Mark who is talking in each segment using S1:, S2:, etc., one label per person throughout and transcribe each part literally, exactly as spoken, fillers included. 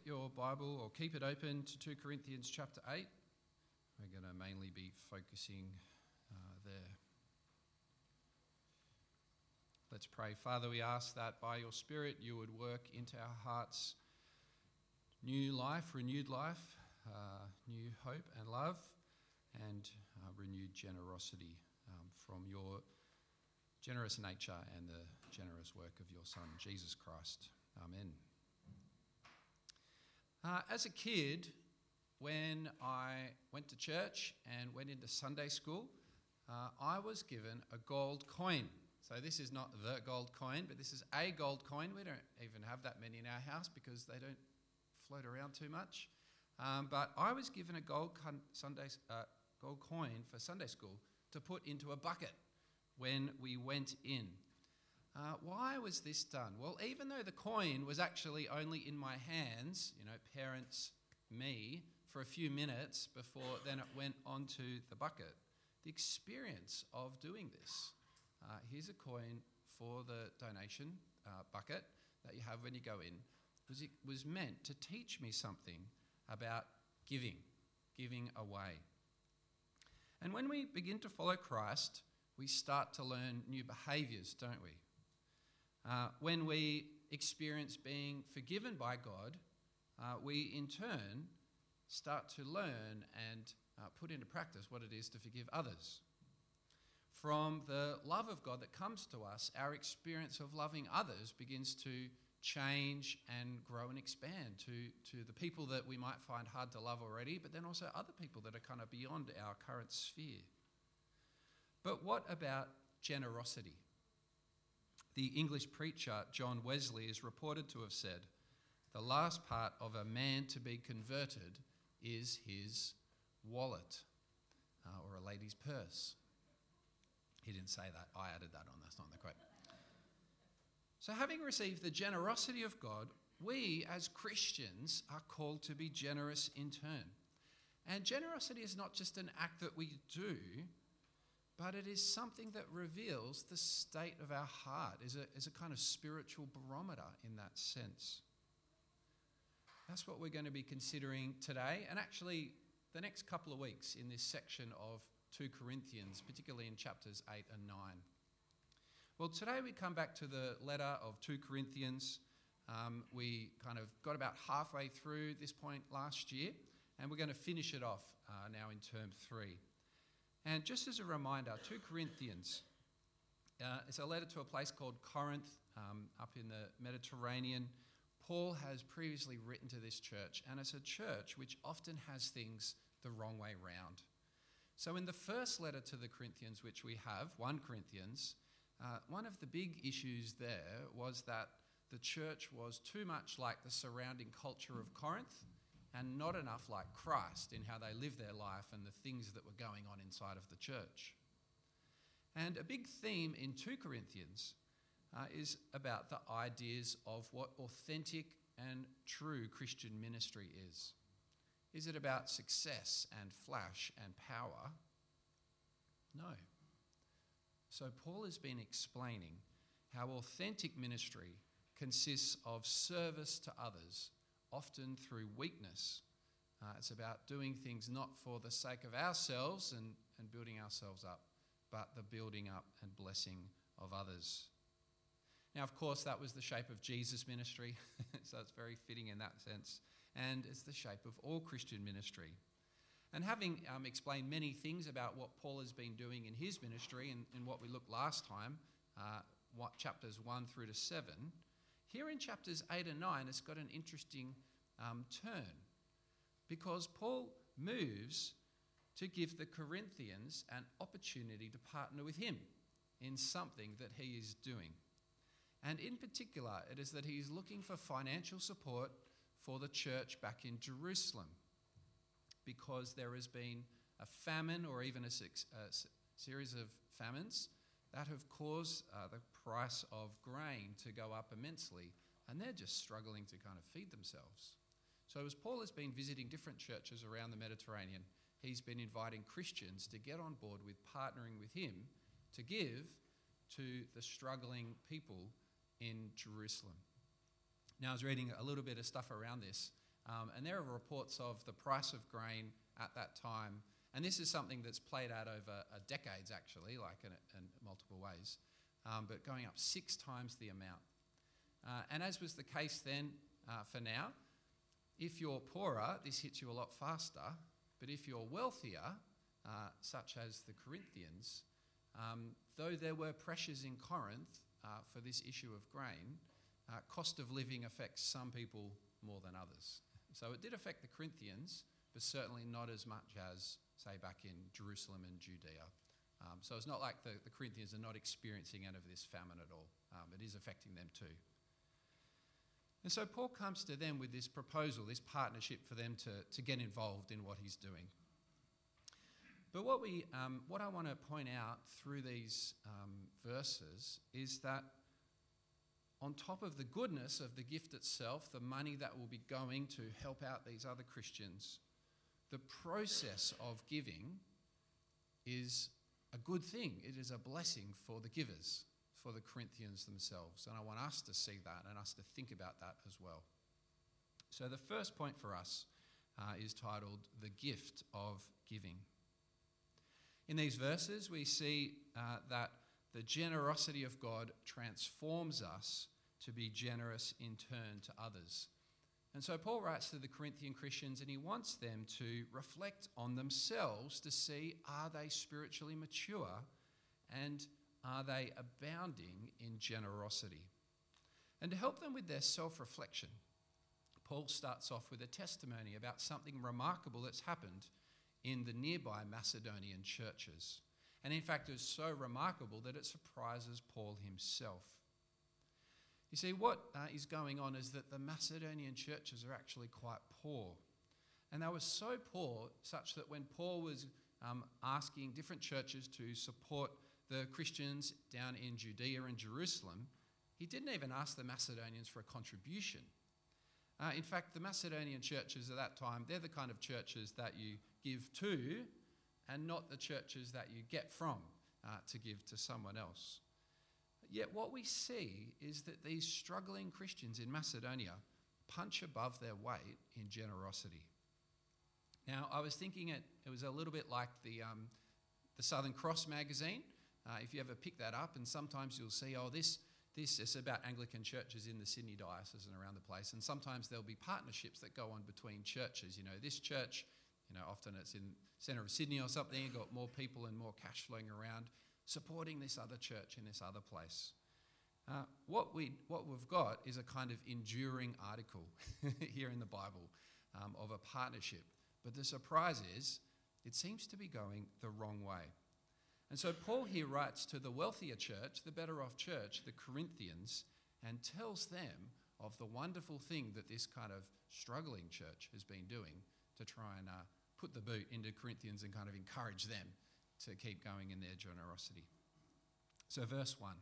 S1: get your Bible or keep it open to two Corinthians chapter eight. We're going to mainly be focusing uh, there. Let's pray. Father, we ask that by your Spirit you would work into our hearts new life, renewed life, uh, new hope and love, and uh, renewed generosity um, from your generous nature and the generous work of your Son, Jesus Christ. Amen. Uh, as a kid, when I went to church and went into Sunday school, uh, I was given a gold coin. So this is not the gold coin, but this is a gold coin. We don't even have that many in our house because they don't float around too much. Um, but I was given a gold, con- Sunday, uh, gold coin for Sunday school to put into a bucket when we went in. Uh, why was this done? Well, even though the coin was actually only in my hands, you know, parents, me, for a few minutes before then it went onto the bucket, the experience of doing this, uh, here's a coin for the donation uh, bucket that you have when you go in, was it was meant to teach me something about giving, giving away. And when we begin to follow Christ, we start to learn new behaviours, don't we? Uh, when we experience being forgiven by God, uh, we in turn start to learn and uh, put into practice what it is to forgive others. From the love of God that comes to us, our experience of loving others begins to change and grow and expand to, to the people that we might find hard to love already, but then also other people that are kind of beyond our current sphere. But what about generosity? The English preacher John Wesley is reported to have said, "The last part of a man to be converted is his wallet," uh, or a lady's purse. He didn't say that. I added that on. That's not in the quote. So having received the generosity of God, we as Christians are called to be generous in turn. And generosity is not just an act that we do, but it is something that reveals the state of our heart, is a, is a kind of spiritual barometer in that sense. That's what we're going to be considering today, and actually the next couple of weeks in this section of two Corinthians, particularly in chapters eight and nine. Well, today we come back to the letter of two Corinthians. Um, we kind of got about halfway through this point last year, and we're going to finish it off uh, now in term three. And just as a reminder, two Corinthians uh, is a letter to a place called Corinth, um, up in the Mediterranean. Paul has previously written to this church, and it's a church which often has things the wrong way round. So in the first letter to the Corinthians, which we have, First Corinthians, uh, one of the big issues there was that the church was too much like the surrounding culture of Corinth and not enough like Christ in how they lived their life and the things that were going on inside of the church. And a big theme in two Corinthians uh, is about the ideas of what authentic and true Christian ministry is. Is it about success and flash and power? No. So Paul has been explaining how authentic ministry consists of service to others, often through weakness. Uh, it's about doing things not for the sake of ourselves and, and building ourselves up, but the building up and blessing of others. Now, of course, that was the shape of Jesus' ministry, so it's very fitting in that sense. And it's the shape of all Christian ministry. And having um, explained many things about what Paul has been doing in his ministry and, and what we looked last time, uh, what chapters one through to seven, here in chapters eight and nine, it's got an interesting um, turn, because Paul moves to give the Corinthians an opportunity to partner with him in something that he is doing. And in particular, it is that he is looking for financial support for the church back in Jerusalem, because there has been a famine or even a, a series of famines that have caused uh, the price of grain to go up immensely, and they're just struggling to kind of feed themselves. So as Paul has been visiting different churches around the Mediterranean, he's been inviting Christians to get on board with partnering with him to give to the struggling people in Jerusalem. Now, I was reading a little bit of stuff around this, Um, and there are reports of the price of grain at that time. And this is something that's played out over uh, decades, actually, like in, in multiple ways, um, but going up six times the amount. Uh, and as was the case then uh, for now, if you're poorer, this hits you a lot faster. But if you're wealthier, uh, such as the Corinthians, um, though there were pressures in Corinth uh, for this issue of grain, uh, cost of living affects some people more than others. So it did affect the Corinthians, but certainly not as much as, say, back in Jerusalem and Judea. Um, so it's not like the, the Corinthians are not experiencing any of this famine at all. Um, it is affecting them too. And so Paul comes to them with this proposal, this partnership for them to, to get involved in what he's doing. But what we, um, what I want to point out through these um, verses is that on top of the goodness of the gift itself, the money that will be going to help out these other Christians, the process of giving is a good thing. It is a blessing for the givers, for the Corinthians themselves. And I want us to see that and us to think about that as well. So the first point for us uh, is titled The Gift of Giving. In these verses, we see uh, that the generosity of God transforms us to be generous in turn to others. And so Paul writes to the Corinthian Christians and he wants them to reflect on themselves to see, are they spiritually mature and are they abounding in generosity? And to help them with their self-reflection, Paul starts off with a testimony about something remarkable that's happened in the nearby Macedonian churches. And in fact, it's so remarkable that it surprises Paul himself. You see, what uh, is going on is that the Macedonian churches are actually quite poor. And they were so poor such that when Paul was um, asking different churches to support the Christians down in Judea and Jerusalem, he didn't even ask the Macedonians for a contribution. Uh, in fact, the Macedonian churches at that time, they're the kind of churches that you give to and not the churches that you get from uh, to give to someone else. Yet what we see is that these struggling Christians in Macedonia punch above their weight in generosity. Now, I was thinking it, it was a little bit like the, um, the Southern Cross magazine. Uh, if you ever pick that up, and sometimes you'll see, oh, this this is about Anglican churches in the Sydney diocese and around the place, and sometimes there'll be partnerships that go on between churches. You know, this church, you know, often it's in the centre of Sydney or something, you've got more people and more cash flowing around, supporting this other church in this other place. Uh, what, we, what we've got is a kind of enduring article here in the Bible um, of a partnership. But the surprise is, it seems to be going the wrong way. And so Paul here writes to the wealthier church, the better off church, the Corinthians, and tells them of the wonderful thing that this kind of struggling church has been doing to try and uh, put the boot into Corinthians and kind of encourage them to keep going in their generosity. So verse one.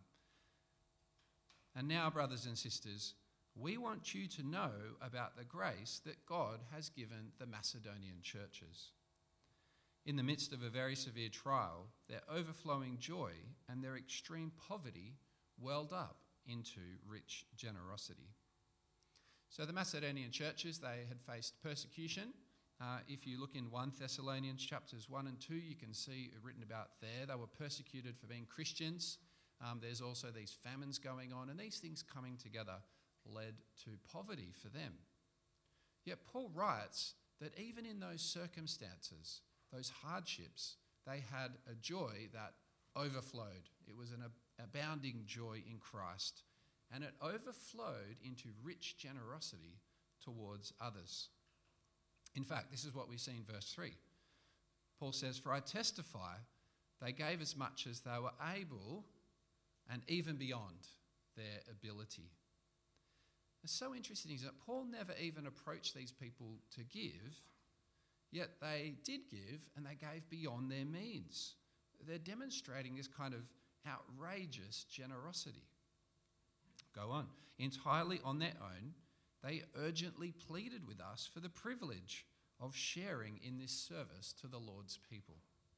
S1: And now, brothers and sisters, we want you to know about the grace that God has given the Macedonian churches. In the midst of a very severe trial, their overflowing joy and their extreme poverty welled up into rich generosity. So the Macedonian churches, they had faced persecution. Uh, if you look in First Thessalonians chapters one and two, you can see it written about there. They were persecuted for being Christians. Um, there's also these famines going on, and these things coming together led to poverty for them. Yet Paul writes that even in those circumstances, those hardships, they had a joy that overflowed. It was an ab- abounding joy in Christ, and it overflowed into rich generosity towards others. In fact, this is what we see in verse three. Paul says, "For I testify, they gave as much as they were able and even beyond their ability." It's so interesting, isn't it? Paul never even approached these people to give, yet they did give and they gave beyond their means. They're demonstrating this kind of outrageous generosity. Go on. Entirely on their own, they urgently pleaded with us for the privilege of sharing in this service to the Lord's people.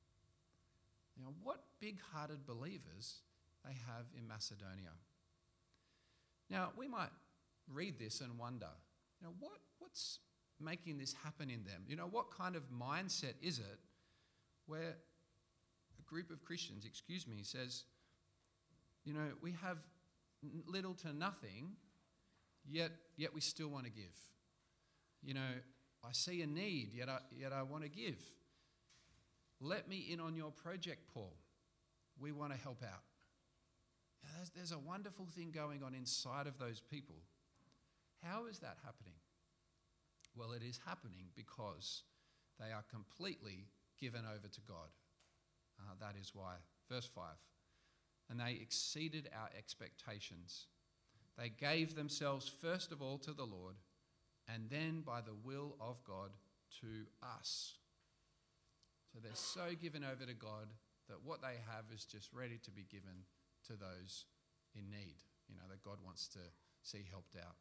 S1: Now, what big-hearted believers they have in Macedonia. Now, we might read this and wonder, you know, what, what's, making this happen in them? You know, what kind of mindset is it where a group of Christians, excuse me, says, you know, we have little to nothing, yet yet we still want to give. You know, I see a need, yet I, yet I want to give. Let me in on your project, Paul. We want to help out. Now, there's, there's a wonderful thing going on inside of those people. How is that happening? Well, it is happening because they are completely given over to God. Uh, that is why. Verse five. And they exceeded our expectations. They gave themselves first of all to the Lord, and then by the will of God to us. So they're so given over to God that what they have is just ready to be given to those in need, you know, that God wants to see helped out.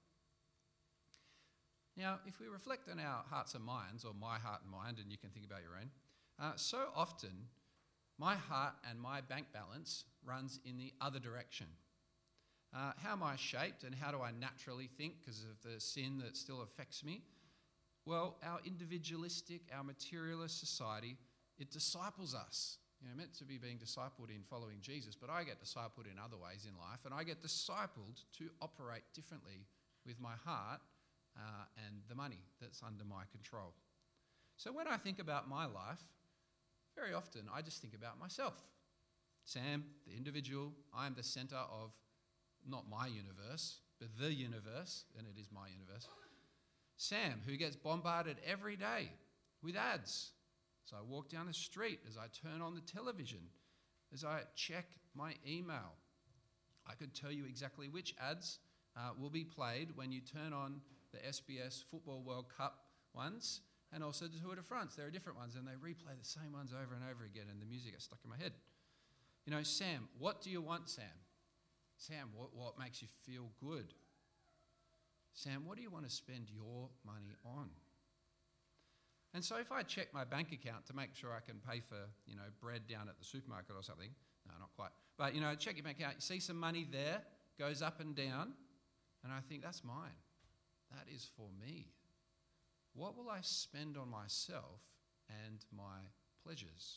S1: Now, if we reflect on our hearts and minds, or my heart and mind, and you can think about your own, uh, so often my heart and my bank balance runs in the other direction. Uh, how am I shaped and how do I naturally think because of the sin that still affects me? Well, our individualistic, our materialist society, it disciples us. You know, meant to be being discipled in following Jesus, but I get discipled in other ways in life, and I get discipled to operate differently with my heart uh, and the money that's under my control. So when I think about my life, very often I just think about myself. Sam, the individual, I am the center of not my universe, but the universe, and it is my universe. Sam, who gets bombarded every day with ads. So I walk down the street, as I turn on the television, as I check my email. I could tell you exactly which ads uh, will be played when you turn on the S B S Football World Cup ones and also the Tour de France. There are different ones, and they replay the same ones over and over again, and the music gets stuck in my head. You know, Sam, what do you want, Sam? Sam, what, what makes you feel good? Sam, what do you want to spend your money on? And so if I check my bank account to make sure I can pay for, you know, bread down at the supermarket or something, no, not quite, but, you know, check your bank account, you see some money there, goes up and down, and I think, that's mine. That is for me. What will I spend on myself and my pleasures?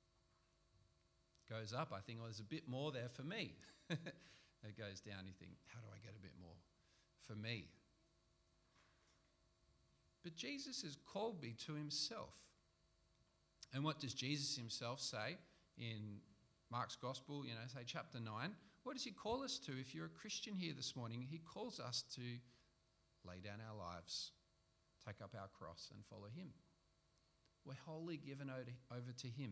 S1: Goes up, I think, oh, there's a bit more there for me. It goes down, you think, how do I get a bit more for me? But Jesus has called me to himself. And what does Jesus himself say in Mark's Gospel, you know, say chapter nine? What does he call us to? If you're a Christian here this morning, he calls us to lay down our lives, take up our cross and follow him. We're wholly given over to him.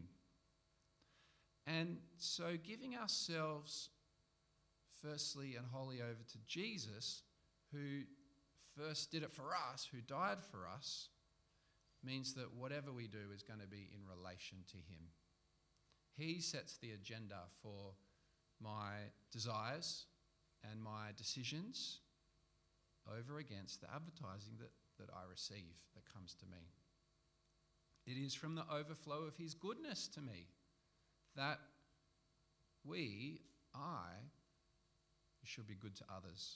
S1: And so giving ourselves firstly and wholly over to Jesus, who first did it for us, who died for us, means that whatever we do is going to be in relation to him. He sets the agenda for my desires and my decisions over against the advertising that, that I receive that comes to me. It is from the overflow of his goodness to me that we, I, should be good to others.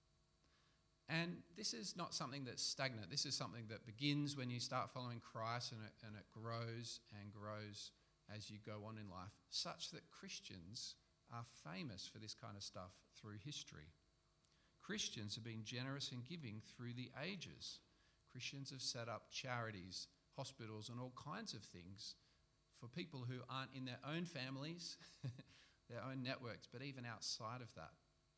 S1: And this is not something that's stagnant. This is something that begins when you start following Christ, and it, and it grows and grows as you go on in life, such that Christians are famous for this kind of stuff through history. Christians have been generous in giving through the ages. Christians have set up charities, hospitals, and all kinds of things for people who aren't in their own families, their own networks, but even outside of that.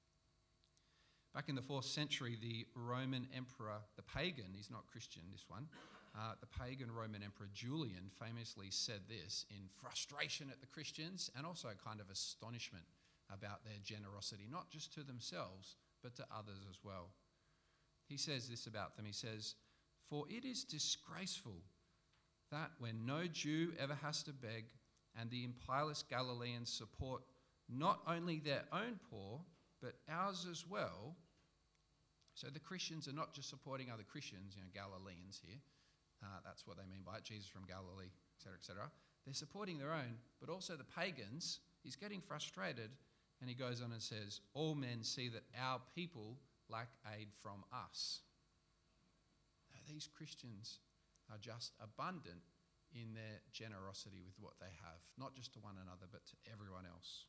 S1: Back in the fourth century, the Roman emperor, the pagan, he's not Christian, this one, uh, the pagan Roman emperor Julian famously said this in frustration at the Christians and also kind of astonishment about their generosity, not just to themselves, but to others as well. He says this about them, he says, "For it is disgraceful that when no Jew ever has to beg, and the impious Galileans support not only their own poor, but ours as well." So the Christians are not just supporting other Christians, you know, Galileans here. Uh, that's what they mean by it, Jesus from Galilee, et cetera, et cetera. They're supporting their own, but also the pagans. He's getting frustrated, and he goes on and says, "All men see that our people lack aid from us." Now, these Christians are just abundant in their generosity with what they have, not just to one another, but to everyone else.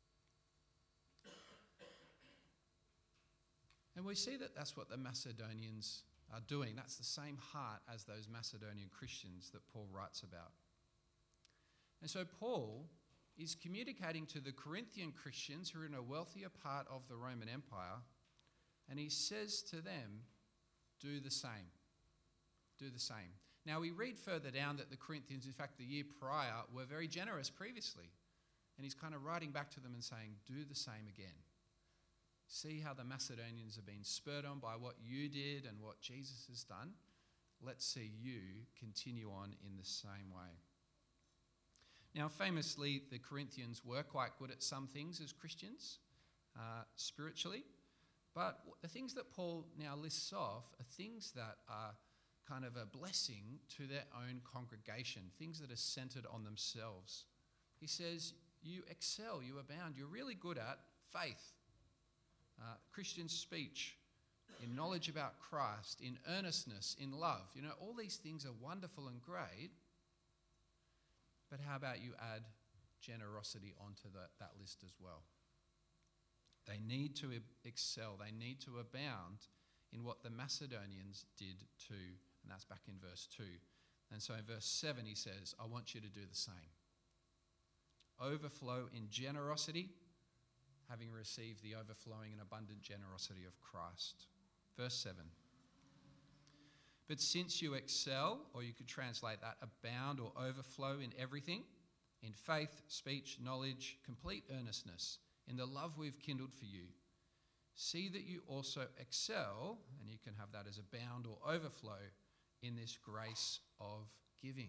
S1: And we see that that's what the Macedonians are doing. That's the same heart as those Macedonian Christians that Paul writes about. And so Paul is communicating to the Corinthian Christians who are in a wealthier part of the Roman Empire, and he says to them, do the same. Do the same. Now we read further down that the Corinthians, in fact the year prior, were very generous previously. And he's kind of writing back to them and saying, do the same again. See how the Macedonians have been spurred on by what you did and what Jesus has done. Let's see you continue on in the same way. Now, famously, the Corinthians were quite good at some things as Christians, uh, spiritually. But the things that Paul now lists off are things that are kind of a blessing to their own congregation, things that are centered on themselves. He says, you excel, you abound, you're really good at faith, uh, Christian speech, in knowledge about Christ, in earnestness, in love. You know, all these things are wonderful and great, but how about you add generosity onto the, that list as well? They need to excel, they need to abound in what the Macedonians did too. And that's back in verse two. And so in verse seven he says, I want you to do the same. Overflow in generosity, having received the overflowing and abundant generosity of Christ. Verse seven. But since you excel, or you could translate that, abound or overflow in everything, in faith, speech, knowledge, complete earnestness, in the love we've kindled for you, see that you also excel, and you can have that as abound or overflow, in this grace of giving.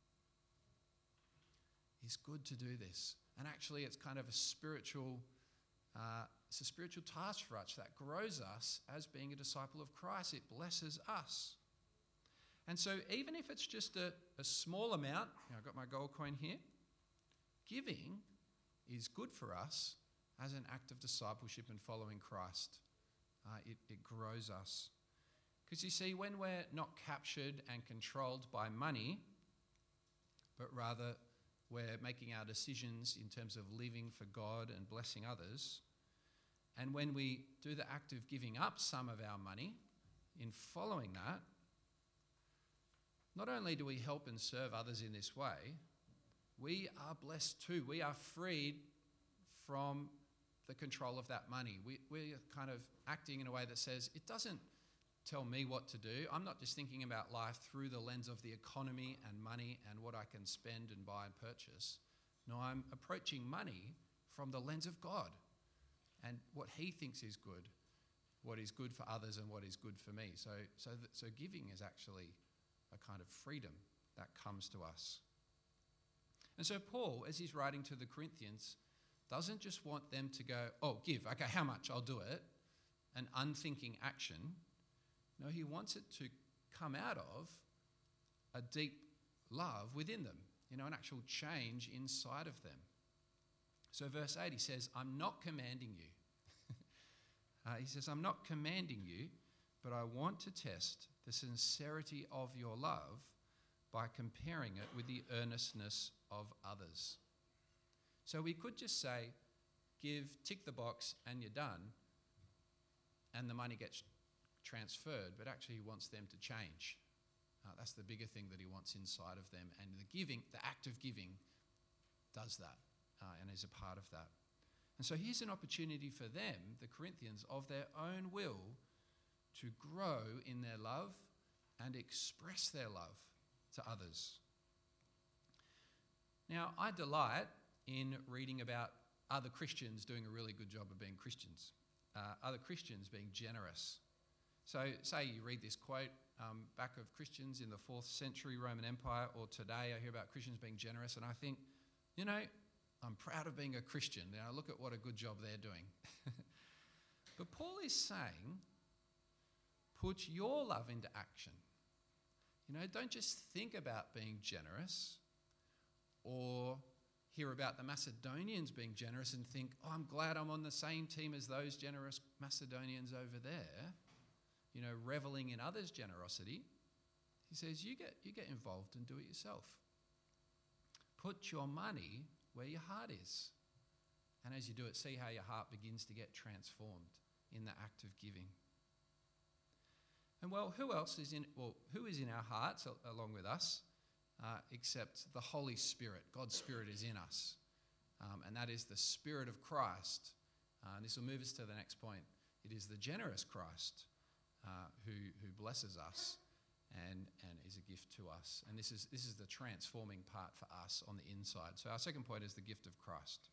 S1: It's good to do this. And actually it's kind of a spiritual, uh, it's a spiritual task for us that grows us as being a disciple of Christ. It blesses us. And so even if it's just a, a small amount, you know, I've got my gold coin here, giving is good for us as an act of discipleship and following Christ. Uh, it, it grows us. Because you see, when we're not captured and controlled by money, but rather we're making our decisions in terms of living for God and blessing others, and when we do the act of giving up some of our money in following that, not only do we help and serve others in this way, we are blessed too. We are freed from the control of that money. We, we're kind of acting in a way that says, it doesn't tell me what to do. I'm not just thinking about life through the lens of the economy and money and what I can spend and buy and purchase. No, I'm approaching money from the lens of God and what he thinks is good, what is good for others and what is good for me. So, so, that, so giving is actually a kind of freedom that comes to us. And so Paul, as he's writing to the Corinthians, doesn't just want them to go, oh, give, okay, how much? I'll do it. An unthinking action. No, he wants it to come out of a deep love within them, you know, an actual change inside of them. So verse eight, he says, I'm not commanding you. uh, he says, I'm not commanding you, but I want to test the sincerity of your love by comparing it with the earnestness of others. So we could just say, give, tick the box, and you're done, and the money gets transferred, but actually he wants them to change. Uh, that's the bigger thing that he wants inside of them, and the giving, the act of giving, does that uh, and is a part of that. And so here's an opportunity for them, the Corinthians, of their own will to grow in their love and express their love to others. Now, I delight in reading about other Christians doing a really good job of being Christians, uh, other Christians being generous. So say you read this quote um, back of Christians in the fourth century Roman Empire, or today I hear about Christians being generous, and I think, you know, I'm proud of being a Christian. Now look at what a good job they're doing. But Paul is saying, put your love into action. You know, don't just think about being generous or hear about the Macedonians being generous and think, oh, I'm glad I'm on the same team as those generous Macedonians over there, you know, reveling in others' generosity. He says, you get, you get involved and do it yourself. Put your money where your heart is. And as you do it, see how your heart begins to get transformed in the act of giving. And well, who else is in, well, who is in our hearts along with us, uh, except the Holy Spirit? God's Spirit is in us. Um, and that is the Spirit of Christ. Uh, and this will move us to the next point. It is the generous Christ uh, who, who blesses us and, and is a gift to us. And this is, this is the transforming part for us on the inside. So our second point is the gift of Christ.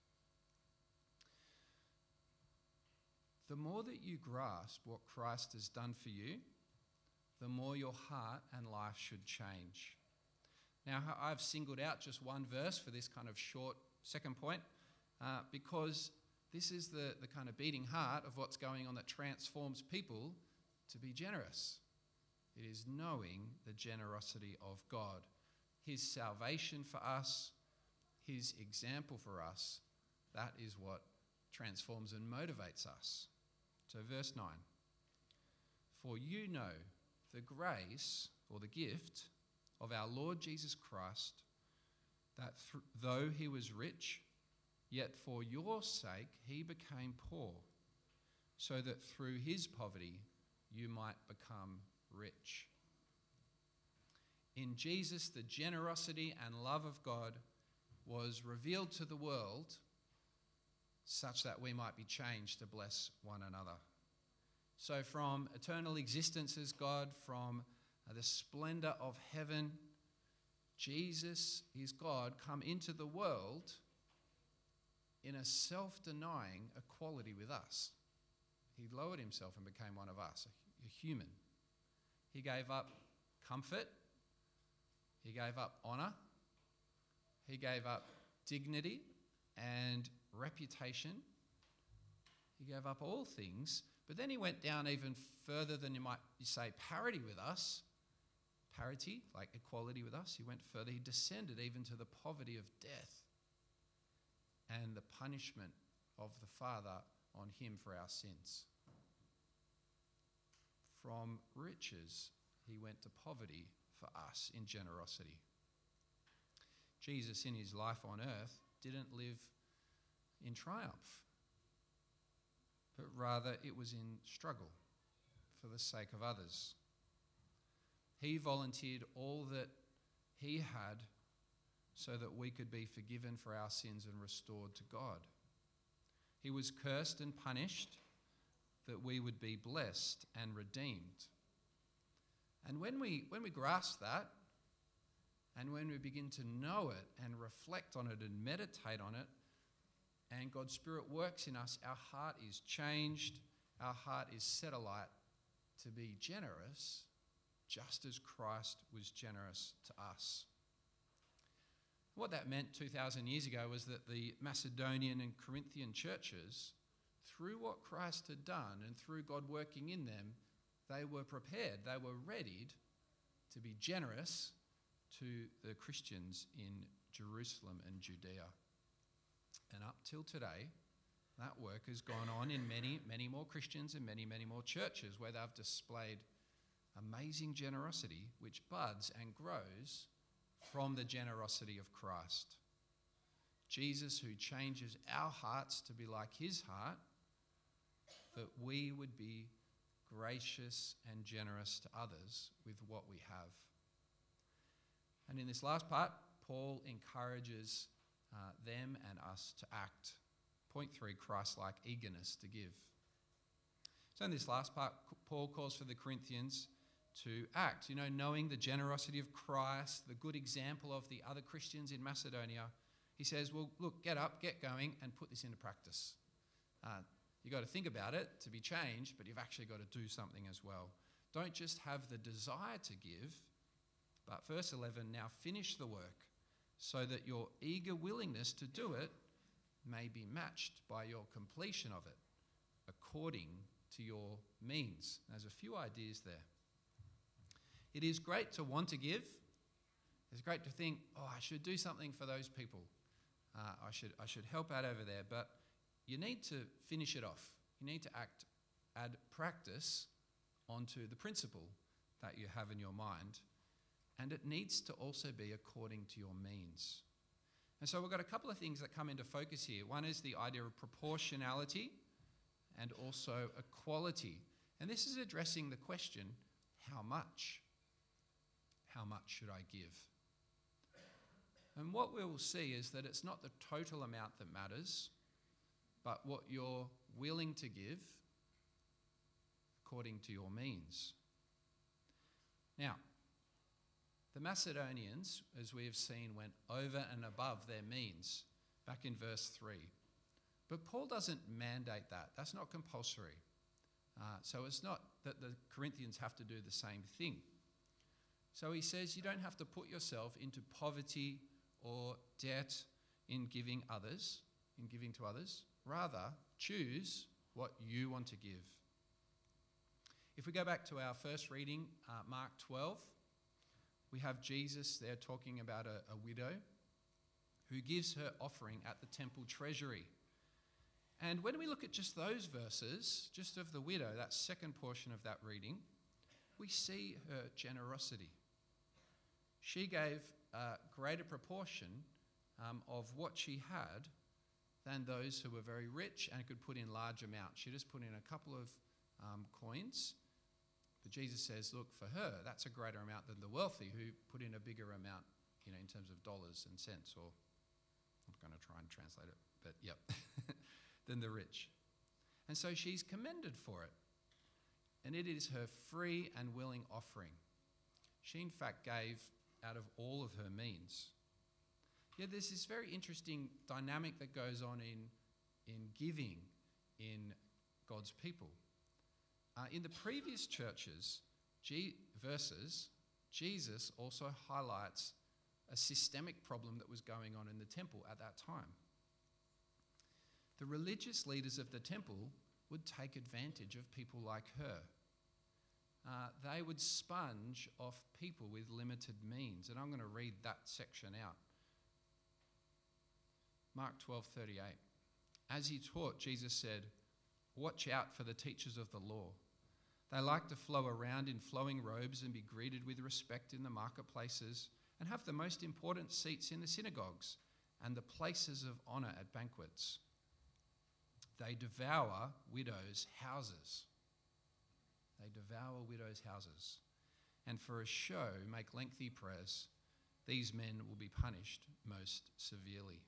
S1: The more that you grasp what Christ has done for you, the more your heart and life should change. Now, I've singled out just one verse for this kind of short second point uh, because this is the, the kind of beating heart of what's going on that transforms people to be generous. It is knowing the generosity of God, his salvation for us, his example for us. That is what transforms and motivates us. So verse nine, for you know the grace or the gift of our Lord Jesus Christ, that th- though he was rich, yet for your sake he became poor, so that through his poverty you might become rich. In Jesus, the generosity and love of God was revealed to the world such that we might be changed to bless one another. So from eternal existence as God, from uh, the splendor of heaven, Jesus is God come into the world in a self-denying equality with us. He lowered himself and became one of us, a, a human. He gave up comfort. He gave up honor. He gave up dignity and reputation. He gave up all things, but then he went down even further than you might say parity with us. Parity, like equality with us. He went further. He descended even to the poverty of death and the punishment of the Father on him for our sins. From riches, he went to poverty for us in generosity. Jesus, in his life on earth, didn't live in triumph, but rather it was in struggle for the sake of others. He volunteered all that he had so that we could be forgiven for our sins and restored to God. He was cursed and punished that we would be blessed and redeemed. And when we, when we grasp that, and when we begin to know it and reflect on it and meditate on it, and God's Spirit works in us, our heart is changed, our heart is set alight to be generous, just as Christ was generous to us. What that meant two thousand years ago was that the Macedonian and Corinthian churches, through what Christ had done and through God working in them, they were prepared, they were readied to be generous to the Christians in Jerusalem and Judea. And up till today, that work has gone on in many, many more Christians and many, many more churches where they've displayed amazing generosity which buds and grows from the generosity of Christ. Jesus, who changes our hearts to be like his heart, that we would be gracious and generous to others with what we have. And in this last part, Paul encourages uh, them and us to act. Point three, Christ-like eagerness to give. So in this last part, Paul calls for the Corinthians to act. You know, knowing the generosity of Christ, the good example of the other Christians in Macedonia, he says, well, look, get up, get going, and put this into practice. Uh, you've got to think about it to be changed, but you've actually got to do something as well. Don't just have the desire to give, but verse eleven, now finish the work so that your eager willingness to do it may be matched by your completion of it according to your means. There's a few ideas there. It is great to want to give. It's great to think, oh, I should do something for those people. Uh, I should I should help out over there. But you need to finish it off. You need to act, add practice onto the principle that you have in your mind. and it needs to also be according to your means. And so we've got a couple of things that come into focus here. One is the idea of proportionality and also equality. And this is addressing the question, how much? How much should I give? And what we will see is that it's not the total amount that matters, but what you're willing to give according to your means. Now, the Macedonians, as we have seen, went over and above their means back in verse three. But Paul doesn't mandate that. That's not compulsory. Uh, so it's not that the Corinthians have to do the same thing. So he says you don't have to put yourself into poverty or debt in giving others, in giving to others. Rather, choose what you want to give. If we go back to our first reading, uh, Mark twelve, we have Jesus there talking about a, a widow who gives her offering at the temple treasury. And when we look at just those verses, just of the widow, that second portion of that reading, we see her generosity. She gave a greater proportion um, of what she had than those who were very rich and could put in large amounts. She just put in a couple of um, coins. But Jesus says, look, for her, that's a greater amount than the wealthy who put in a bigger amount, you know, in terms of dollars and cents, or I'm going to try and translate it, but yep, than the rich. And so she's commended for it. And it is her free and willing offering. She, in fact, gave out of all of her means. Yeah, there's this very interesting dynamic that goes on in, in giving in God's people. Uh, in the previous churches, G- verses, Jesus also highlights a systemic problem that was going on in the temple at that time. The religious leaders of the temple would take advantage of people like her. Uh, they would sponge off people with limited means. And I'm going to read that section out. Mark twelve thirty-eight. As he taught, Jesus said, "Watch out for the teachers of the law. They like to flow around in flowing robes and be greeted with respect in the marketplaces and have the most important seats in the synagogues and the places of honor at banquets. They devour widows' houses. They devour widows' houses. And for a show, make lengthy prayers. These men will be punished most severely."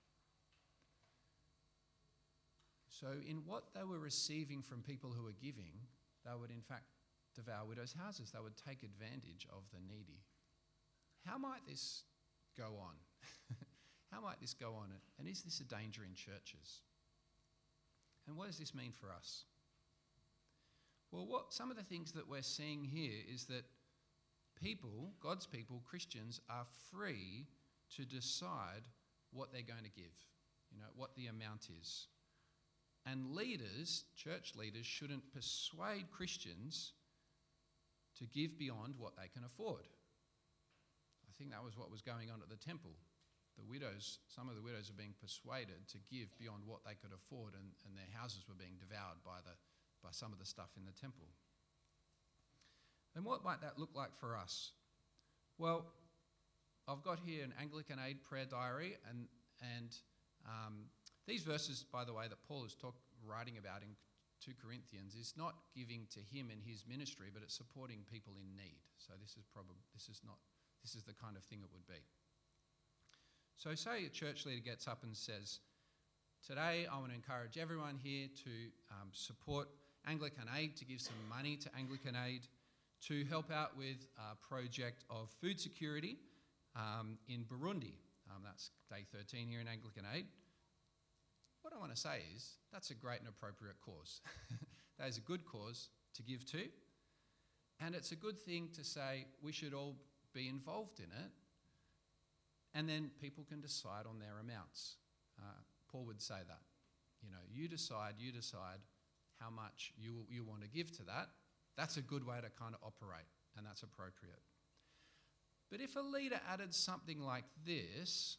S1: So in what they were receiving from people who were giving, they would in fact devour widows' houses. They would take advantage of the needy. How might this go on? How might this go on? And is this a danger in churches? And what does this mean for us? Well, what some of the things that we're seeing here is that people, God's people, Christians, are free to decide what they're going to give, you know, what the amount is. And leaders, church leaders, shouldn't persuade Christians to give beyond what they can afford. I think that was what was going on at the temple. The widows, some of the widows were being persuaded to give beyond what they could afford, and, and their houses were being devoured by the by some of the stuff in the temple. And what might that look like for us? Well, I've got here an Anglican Aid prayer diary, and and um, these verses, by the way, that Paul is talk, writing about in two Corinthians, is not giving to him and his ministry, but it's supporting people in need. So this is probably this is not this is the kind of thing it would be. So say a church leader gets up and says, "Today I want to encourage everyone here to um, support Anglican Aid, to give some money to Anglican Aid, to help out with a project of food security um, in Burundi." Um, that's day thirteen here in Anglican Aid. What I want to say is that's a great and appropriate cause. That is a good cause to give to. And it's a good thing to say we should all be involved in it. And then people can decide on their amounts. Uh, Paul would say that. You know, you decide, you decide how much you, you want to give to that. That's a good way to kind of operate, and that's appropriate. But if a leader added something like this,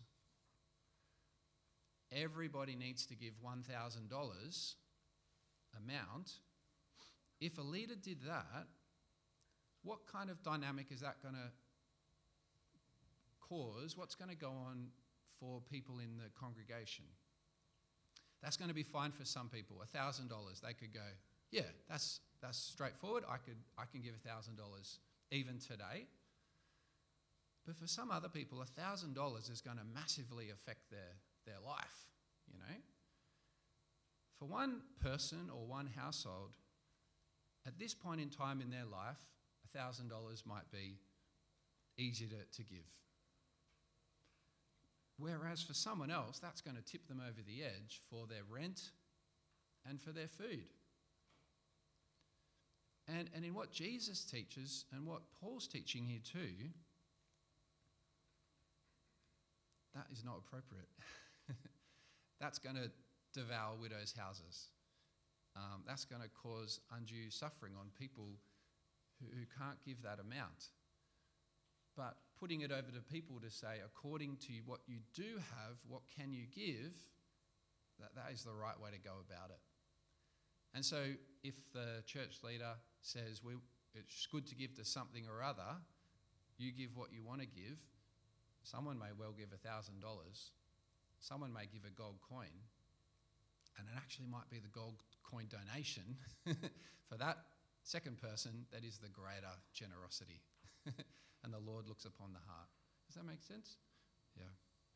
S1: everybody needs to give one thousand dollars amount. If a leader did that, what kind of dynamic is that going to cause, what's going to go on for people in the congregation? That's going to be fine for some people. one thousand dollars, they could go, yeah, that's that's straightforward. I could I can give one thousand dollars even today. But for some other people, one thousand dollars is going to massively affect their, their life, you know. For one person or one household, at this point in time in their life, one thousand dollars might be easy to, to give. Whereas for someone else, that's going to tip them over the edge for their rent and for their food. And, and in what Jesus teaches and what Paul's teaching here too, that is not appropriate. That's going to devour widows' houses. Um, that's going to cause undue suffering on people who, who can't give that amount. But putting it over to people to say, according to what you do have, what can you give, that, that is the right way to go about it. And so if the church leader says, we, it's good to give to something or other, you give what you want to give, someone may well give one thousand dollars, someone may give a gold coin, and it actually might be the gold coin donation for that second person that is the greater generosity. And the Lord looks upon the heart. Does that make sense? Yeah.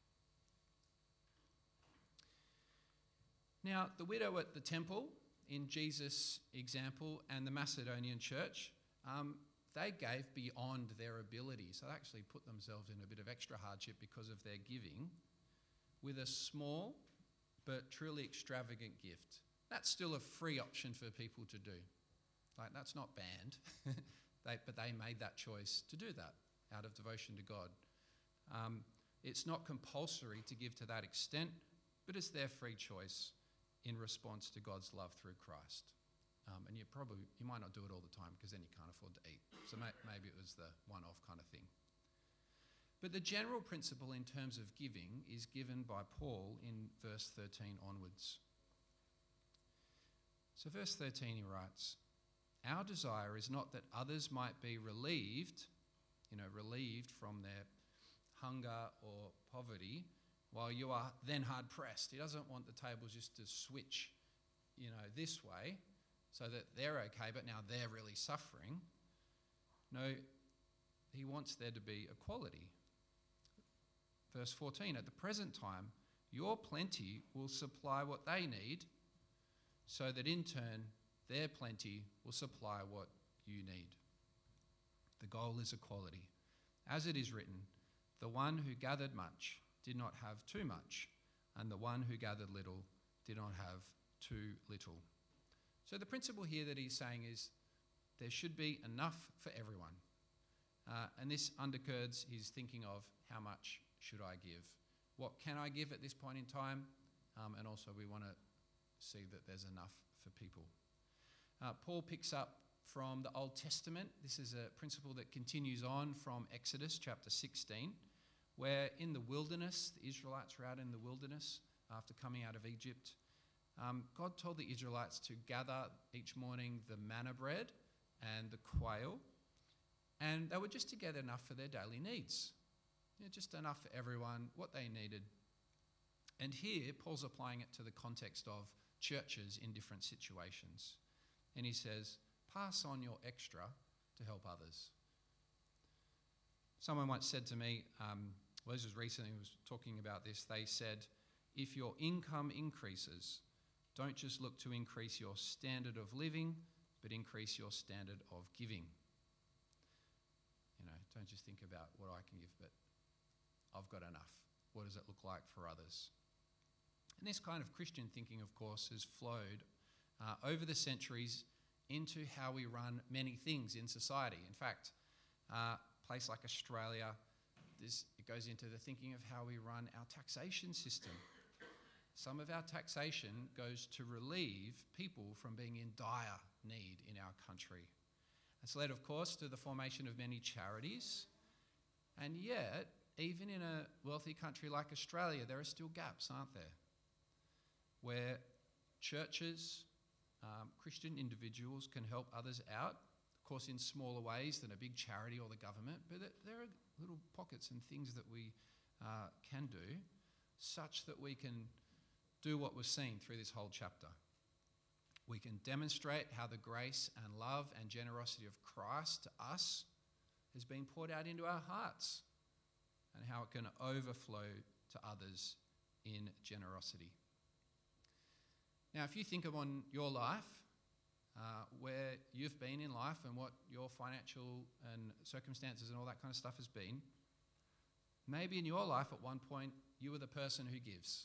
S1: Now, the widow at the temple, in Jesus' example, and the Macedonian church, um, they gave beyond their ability. So they actually put themselves in a bit of extra hardship because of their giving with a small but truly extravagant gift. That's still a free option for people to do. Like, that's not banned. They, but they made that choice to do that out of devotion to God. Um, it's not compulsory to give to that extent, but it's their free choice in response to God's love through Christ. Um, and you probably you might not do it all the time because then you can't afford to eat. So may, maybe it was the one-off kind of thing. But the general principle in terms of giving is given by Paul in verse thirteen onwards. So verse thirteen he writes, "Our desire is not that others might be relieved, you know, relieved from their hunger or poverty, while you are then hard pressed." He doesn't want the tables just to switch, you know, this way so that they're okay, but now they're really suffering. No, he wants there to be equality. Verse fourteen, "At the present time, your plenty will supply what they need, so that in turn their plenty will supply what you need." The goal is equality. As it is written, "The one who gathered much did not have too much, and the one who gathered little did not have too little." So the principle here that he's saying is there should be enough for everyone. Uh, and this undergirds his thinking of how much should I give? What can I give at this point in time? Um, and also we want to see that there's enough for people. Uh, Paul picks up from the Old Testament. This is a principle that continues on from Exodus chapter sixteen, where in the wilderness, the Israelites were out in the wilderness after coming out of Egypt. Um, God told the Israelites to gather each morning the manna bread and the quail, and they were just to get enough for their daily needs. You know, just enough for everyone, what they needed. And here, Paul's applying it to the context of churches in different situations. And he says, pass on your extra to help others. Someone once said to me, um, well, this was recently, I was talking about this, they said, if your income increases, don't just look to increase your standard of living, but increase your standard of giving. You know, don't just think about what I can give, but I've got enough. What does it look like for others? And this kind of Christian thinking, of course, has flowed uh, over the centuries into how we run many things in society. In fact, uh, a place like Australia, this, it goes into the thinking of how we run our taxation system. Some of our taxation goes to relieve people from being in dire need in our country. It's led, of course, to the formation of many charities. And yet, even in a wealthy country like Australia, there are still gaps, aren't there? Where churches, um, Christian individuals can help others out, of course in smaller ways than a big charity or the government, but there are little pockets and things that we uh, can do, such that we can do what we're seeing through this whole chapter. We can demonstrate how the grace and love and generosity of Christ to us has been poured out into our hearts, and how it can overflow to others in generosity. Now, if you think upon your life, uh, where you've been in life and what your financial and circumstances and all that kind of stuff has been, maybe in your life at one point you were the person who gives.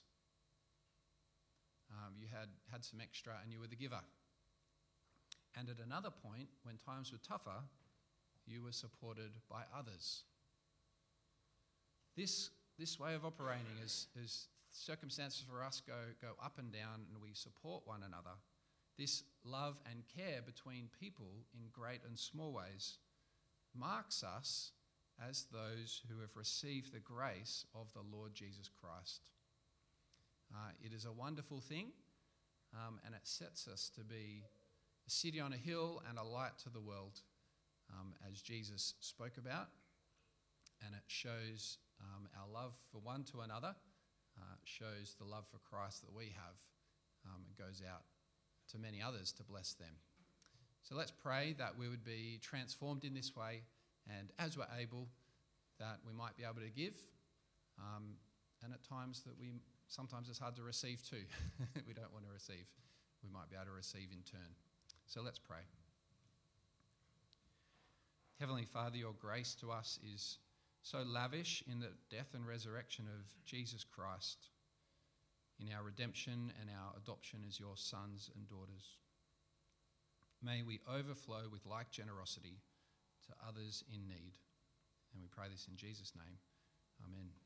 S1: Um, you had, had some extra and you were the giver. And at another point, when times were tougher, you were supported by others. This, this way of operating, as, as circumstances for us go, go up and down and we support one another, this love and care between people in great and small ways marks us as those who have received the grace of the Lord Jesus Christ. Uh, it is a wonderful thing, um, and it sets us to be a city on a hill and a light to the world, um, as Jesus spoke about, and it shows um, our love for one to another, uh, shows the love for Christ that we have, um, and goes out to many others to bless them. So let's pray that we would be transformed in this way, and as we're able, that we might be able to give, um, and at times that we sometimes it's hard to receive too. We don't want to receive. We might be able to receive in turn. So let's pray. Heavenly Father, your grace to us is so lavish in the death and resurrection of Jesus Christ, in our redemption and our adoption as your sons and daughters. May we overflow with like generosity to others in need. And we pray this in Jesus' name. Amen.